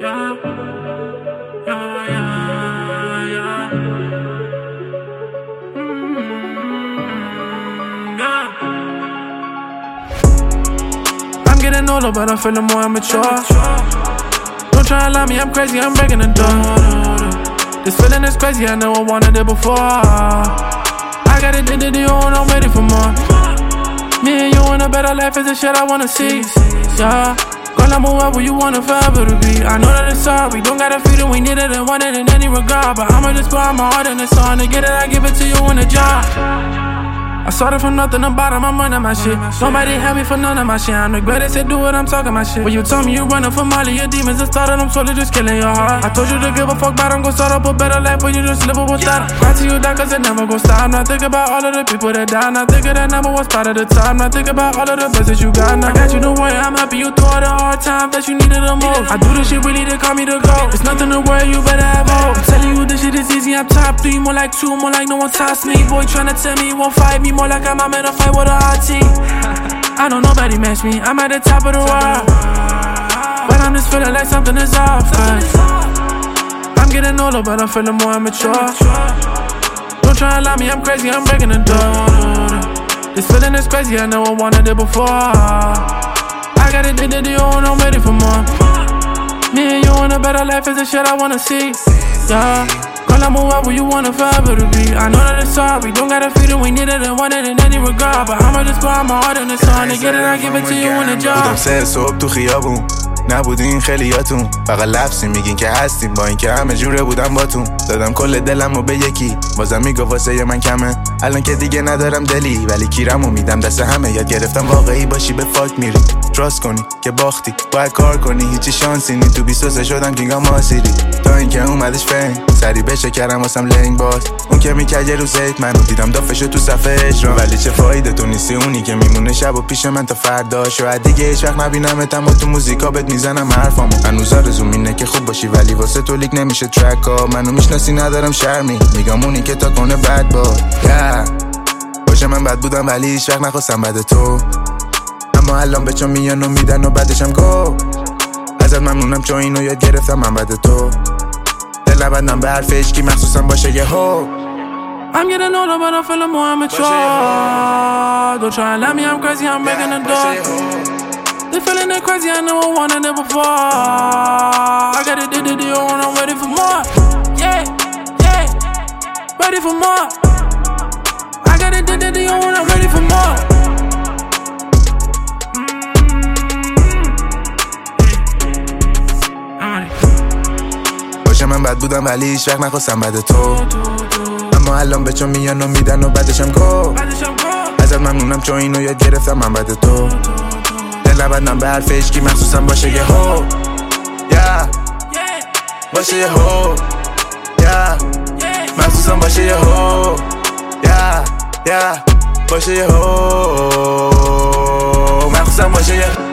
Yeah, yeah, yeah, yeah. Yeah. I'm getting older, but I'm feeling more immature. Don't try and lie me, I'm crazy, I'm breaking the door. This feeling is crazy, I never wanted it before. I got it into the own, I'm ready for more. Me and you in a better life is the shit I wanna see. Yeah. Girl, I'm whoever you want it forever to be. I know that it's hard, we don't gotta feel it, we need it and want it in any regard. But I'ma just pour my heart in the song. To get it, I give it to you in a jar. I started from nothing to bottom, I'm running my shit. Nobody had me for none of my shit. I'm the greatest to do it, I'm talking my shit. When you told me you running from all of your demons, it started, I'm slowly just killing your heart. I told you to give a fuck about them, go start up a better life, but you just live it without it. Cry to you down, cause it never gon' stop. Not think about all of the people that died. Not think of that number one spot at a time. Not think about all of the best that you got. Now I got you to worry, I'm happy you through all the hard times that you needed the most. I do this shit really to call me to go. It's nothing to worry, you better have hope. I'm telling you this shit is easy, I'm top 3, more like 2, more like no one tops me. Boy tryna tell me he won't fight me, more like I'm in a fight with a hot team. I know nobody match me, I'm at the top of the world, but I'm just feeling like something is off. I'm getting older, but I'm feeling more immature. Don't try and lie me, I'm crazy, I'm breaking the door. This feeling is crazy, I never wanted it before. I got it into the own, I'm ready for more. Me and you in a better life is the shit I wanna see. Yeah. Girl, I'm whoever you want it forever to be. I know that it's hard, we don't gotta feel it, we need it and want it in any regard. But I'ma just pour my heart in the song. To get it, I give it to you in a jar. بودم سه صبح تو خیابون، نبودین خیلیاتون، فقط لفظی میگین که هستیم با این که همه جوره بودم باتون. دادم کل دلمو به یکی، بازم میگو واسه من کمه. الان که دیگه ندارم دلی، ولی کیرمو میدم دست همه. یاد گرفتم واقعی باشی به فاک میری، تراست کنی که باختی، باید کار کنی، هیچی شانسی نی. تو 23 شدم کینگا ماسیری، تا اینکه اومدش فین سری بشه کردم واسم لنگ باز. اون که میکرد یه روز ایت منو دیدم دافشو تو صفحه اجرام. ولی چه فایده تو نیستی اونی که میمونه شب و پیش من تا فردا. شاید دیگه هیچ وقت نبینمت، اما تو موزیکا بهت میزنم حرفامو. هنوز آرزوم اینه که خوب باشی، ولی واسه تو لیک نمیشه ترکا. منو میشناسی ندارم شرمی، میگم اونی که تا کنه بد باد. باشه من بد بودم ولی هیچ وقت نخواستم بد تو، اما الان به چون میان و میدن و بعدشم گو. ازت ممنونم چون اینو یاد گرفتم من بد تو. دل نبندم به حرف عشقی مخصوصا باشه یه هو. I'm getting older, but I'm feeling more immature. Don't try and lie me, I'm crazy, I'm breaking the door. This feeling is crazy, I never wanted it before. I got it, did it, and I'm ready for more. Yeah, yeah, ready for more. I got it, did it, and I'm ready for more. باشه من بد بودم ولی هیچ وقت نخواستم بد تو، اما الان به چون میان و میدن و بعدشم گو. ازت ممنونم چون اینو یاد گرفتم من بد تو. دل نبندم به حرف عشقی مخصوصا باشه یه هو. باشه یه هو، مخصوصا باشه یه هو. باشه یه هو، مخصوصا باشه یه